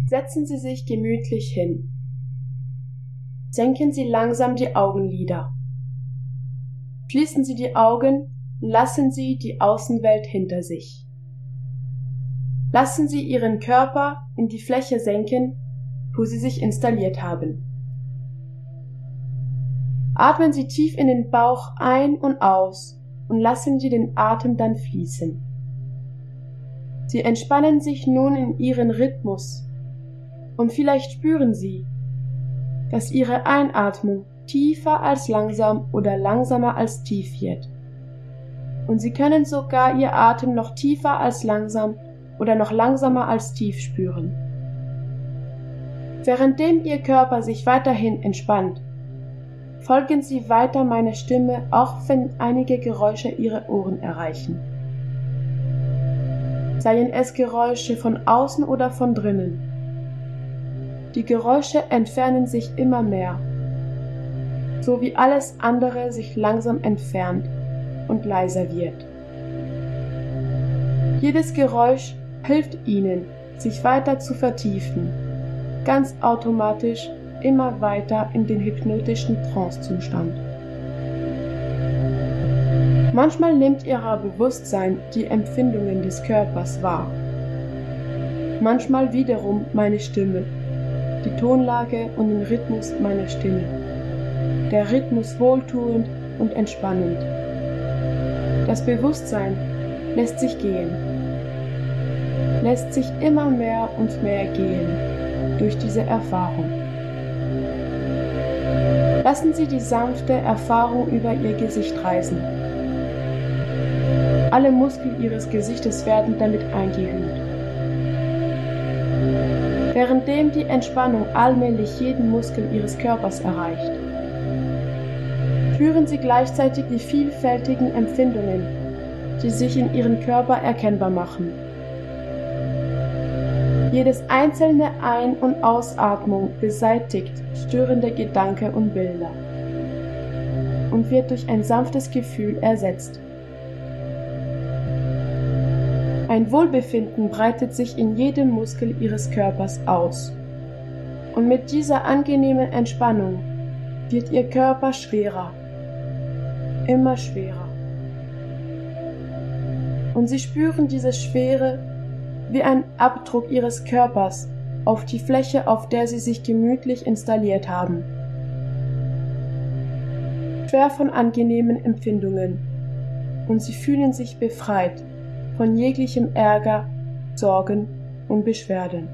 Setzen Sie sich gemütlich hin. Senken Sie langsam die Augenlider. Schließen Sie die Augen und lassen Sie die Außenwelt hinter sich. Lassen Sie Ihren Körper in die Fläche senken, wo Sie sich installiert haben. Atmen Sie tief in den Bauch ein und aus und lassen Sie den Atem dann fließen. Sie entspannen sich nun in Ihren Rhythmus und vielleicht spüren Sie, dass Ihre Einatmung tiefer als langsam oder langsamer als tief wird. Und Sie können sogar Ihr Atem noch tiefer als langsam oder noch langsamer als tief spüren. Währenddem Ihr Körper sich weiterhin entspannt, folgen Sie weiter meiner Stimme, auch wenn einige Geräusche Ihre Ohren erreichen. Seien es Geräusche von außen oder von drinnen. Die Geräusche entfernen sich immer mehr, so wie alles andere sich langsam entfernt und leiser wird. Jedes Geräusch hilft Ihnen, sich weiter zu vertiefen, ganz automatisch immer weiter in den hypnotischen Trancezustand. Manchmal nimmt Ihr Bewusstsein die Empfindungen des Körpers wahr. Manchmal wiederum meine Stimme, die Tonlage und den Rhythmus meiner Stimme. Der Rhythmus wohltuend und entspannend. Das Bewusstsein lässt sich gehen, lässt sich immer mehr und mehr gehen durch diese Erfahrung. Lassen Sie die sanfte Erfahrung über Ihr Gesicht reisen. Alle Muskeln Ihres Gesichtes werden damit eingehüllt. Währenddem die Entspannung allmählich jeden Muskel Ihres Körpers erreicht, spüren Sie gleichzeitig die vielfältigen Empfindungen, die sich in Ihrem Körper erkennbar machen. Jedes einzelne Ein- und Ausatmung beseitigt störende Gedanken und Bilder und wird durch ein sanftes Gefühl ersetzt. Ein Wohlbefinden breitet sich in jedem Muskel Ihres Körpers aus. Und mit dieser angenehmen Entspannung wird Ihr Körper schwerer, immer schwerer. Und Sie spüren diese Schwere wie ein Abdruck Ihres Körpers auf die Fläche, auf der Sie sich gemütlich installiert haben. Schwer von angenehmen Empfindungen. Und Sie fühlen sich befreit von jeglichem Ärger, Sorgen und Beschwerden.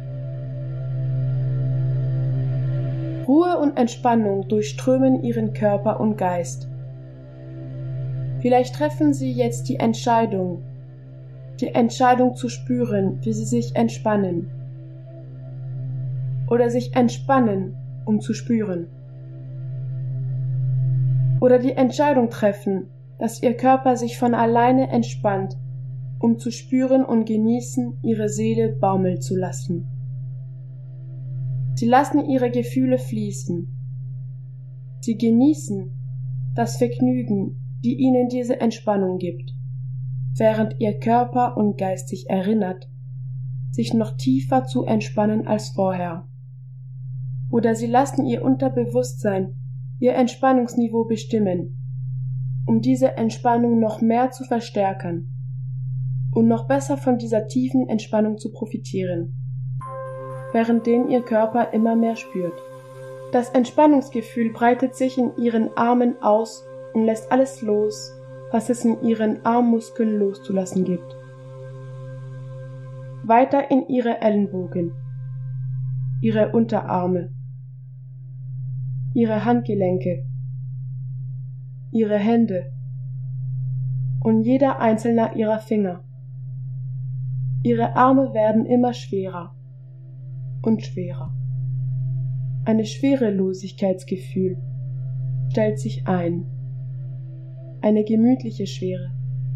Ruhe und Entspannung durchströmen Ihren Körper und Geist. Vielleicht treffen Sie jetzt die Entscheidung zu spüren, wie Sie sich entspannen. Oder sich entspannen, um zu spüren. Oder die Entscheidung treffen, dass Ihr Körper sich von alleine entspannt, um zu spüren und genießen, Ihre Seele baumeln zu lassen. Sie lassen Ihre Gefühle fließen. Sie genießen das Vergnügen, die Ihnen diese Entspannung gibt, während Ihr Körper und Geist sich erinnert, sich noch tiefer zu entspannen als vorher. Oder Sie lassen Ihr Unterbewusstsein Ihr Entspannungsniveau bestimmen, um diese Entspannung noch mehr zu verstärken und noch besser von dieser tiefen Entspannung zu profitieren, währenddem Ihr Körper immer mehr spürt. Das Entspannungsgefühl breitet sich in Ihren Armen aus und lässt alles los, was es in Ihren Armmuskeln loszulassen gibt. Weiter in Ihre Ellenbogen, Ihre Unterarme, Ihre Handgelenke, Ihre Hände und jeder einzelne Ihrer Finger. Ihre Arme werden immer schwerer und schwerer. Ein Schwerelosigkeitsgefühl stellt sich ein. Eine gemütliche Schwere.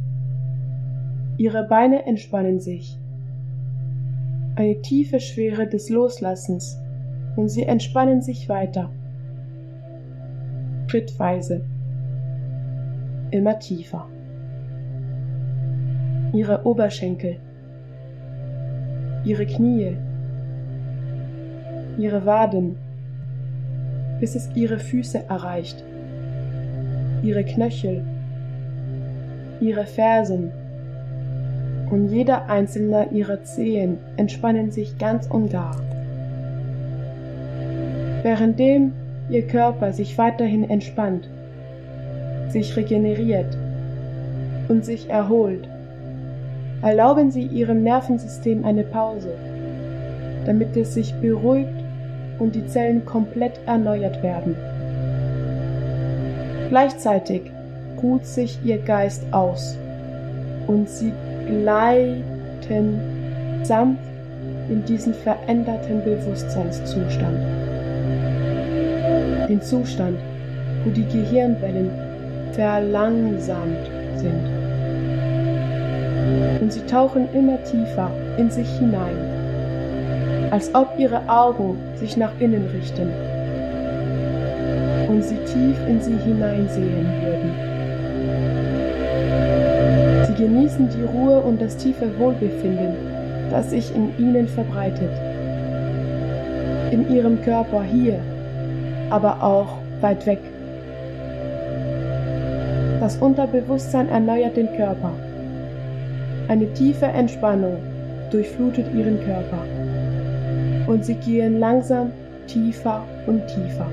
Ihre Beine entspannen sich. Eine tiefe Schwere des Loslassens und sie entspannen sich weiter. Schrittweise. Immer tiefer. Ihre Oberschenkel. Ihre Knie, ihre Waden, bis es ihre Füße erreicht, ihre Knöchel, ihre Fersen, und jeder einzelne ihrer Zehen entspannen sich ganz und gar. Währenddem ihr Körper sich weiterhin entspannt, sich regeneriert und sich erholt, erlauben Sie Ihrem Nervensystem eine Pause, damit es sich beruhigt und die Zellen komplett erneuert werden. Gleichzeitig ruht sich Ihr Geist aus und Sie gleiten sanft in diesen veränderten Bewusstseinszustand. Den Zustand, wo die Gehirnwellen verlangsamt sind. Und Sie tauchen immer tiefer in sich hinein, als ob Ihre Augen sich nach innen richten und Sie tief in sie hineinsehen würden. Sie genießen die Ruhe und das tiefe Wohlbefinden, das sich in Ihnen verbreitet. In Ihrem Körper hier, aber auch weit weg. Das Unterbewusstsein erneuert den Körper. Eine tiefe Entspannung durchflutet Ihren Körper. Und Sie gehen langsam tiefer und tiefer.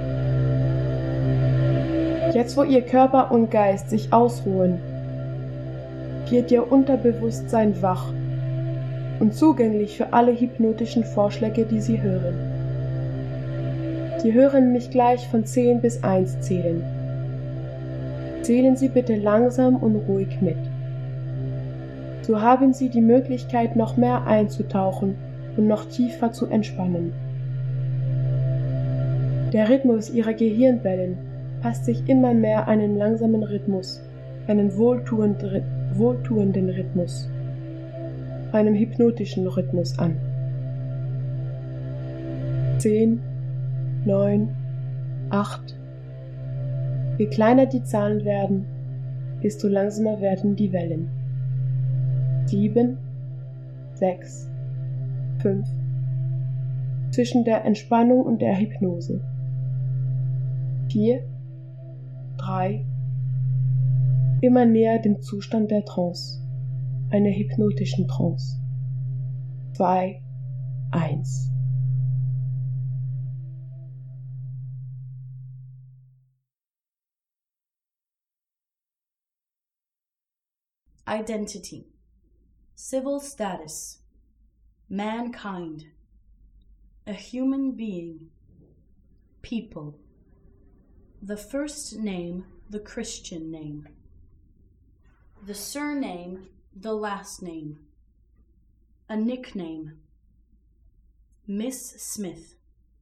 Jetzt, wo Ihr Körper und Geist sich ausruhen, wird Ihr Unterbewusstsein wach und zugänglich für alle hypnotischen Vorschläge, die Sie hören. Sie hören mich gleich von 10 bis 1 zählen. Zählen Sie bitte langsam und ruhig mit. So haben Sie die Möglichkeit, noch mehr einzutauchen und noch tiefer zu entspannen. Der Rhythmus Ihrer Gehirnwellen passt sich immer mehr einen langsamen Rhythmus, einen wohltuenden Rhythmus, einem hypnotischen Rhythmus an. 10, 9, 8. Je kleiner die Zahlen werden, desto langsamer werden die Wellen. 7, 6, 5. Zwischen der Entspannung und der Hypnose. 4, 3. Immer näher dem Zustand der Trance, einer hypnotischen Trance. 2, 1. Identity, civil status, mankind, a human being, people, the first name, the Christian name, the surname, the last name, a nickname, Miss Smith,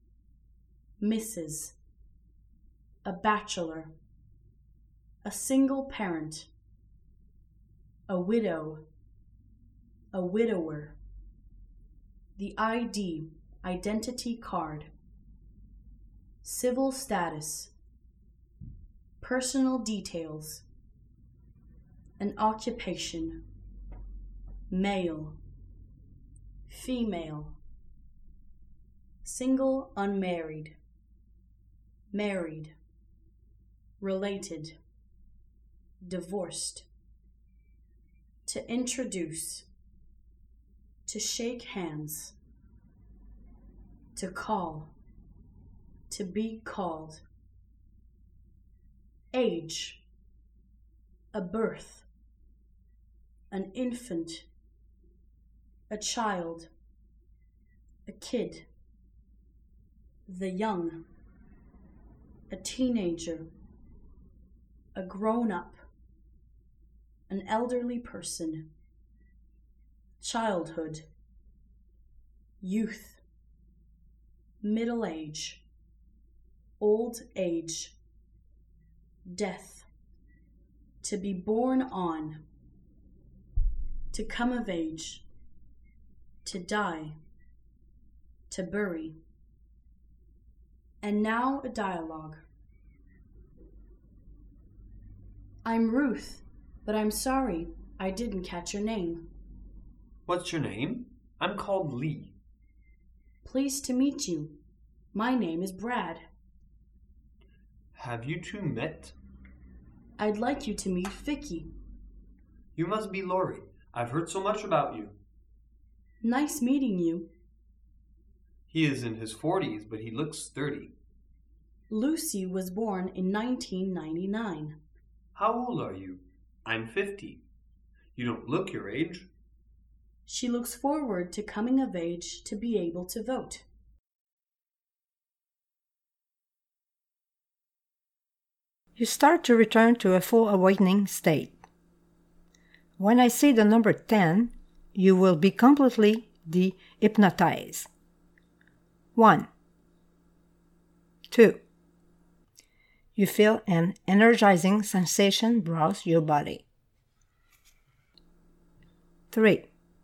Mrs., a bachelor, a single parent, a widow, a widower, the ID, identity card, civil status, personal details, an occupation, male, female, single, unmarried, married, related, divorced, to introduce, to shake hands, to call, to be called, age, a birth, an infant, a child, a kid, the young, a teenager, a grown-up, an elderly person, childhood, youth, middle age, old age, death, to be born on, to come of age, to die, to bury. And now a dialogue. I'm Ruth, but I'm sorry I didn't catch your name. What's your name? I'm called Lee. Pleased to meet you. My name is Brad. Have you two met? I'd like you to meet Vicky. You must be Laurie. I've heard so much about you. Nice meeting you. He is in his 40s, but he looks 30. Lucy was born in 1999. How old are you? I'm 50. You don't look your age. She looks forward to coming of age to be able to vote. You start to return to a full awakening state. When I say the number 10, you will be completely de-hypnotized. 1, 2. You feel an energizing sensation browse your body. 3,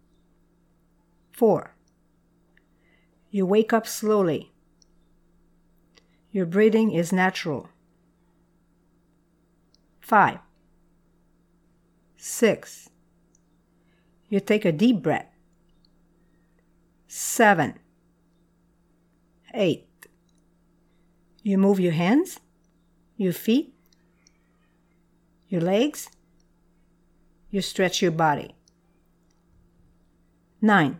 4. You wake up slowly. Your breathing is natural. 5, 6. You take a deep breath. 7, 8. You move your hands, your feet, your legs. You stretch your body. 9,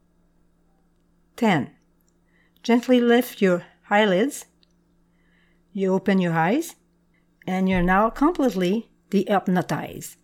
10. Gently lift your eyelids. You open your eyes, and you're now completely de-hypnotized.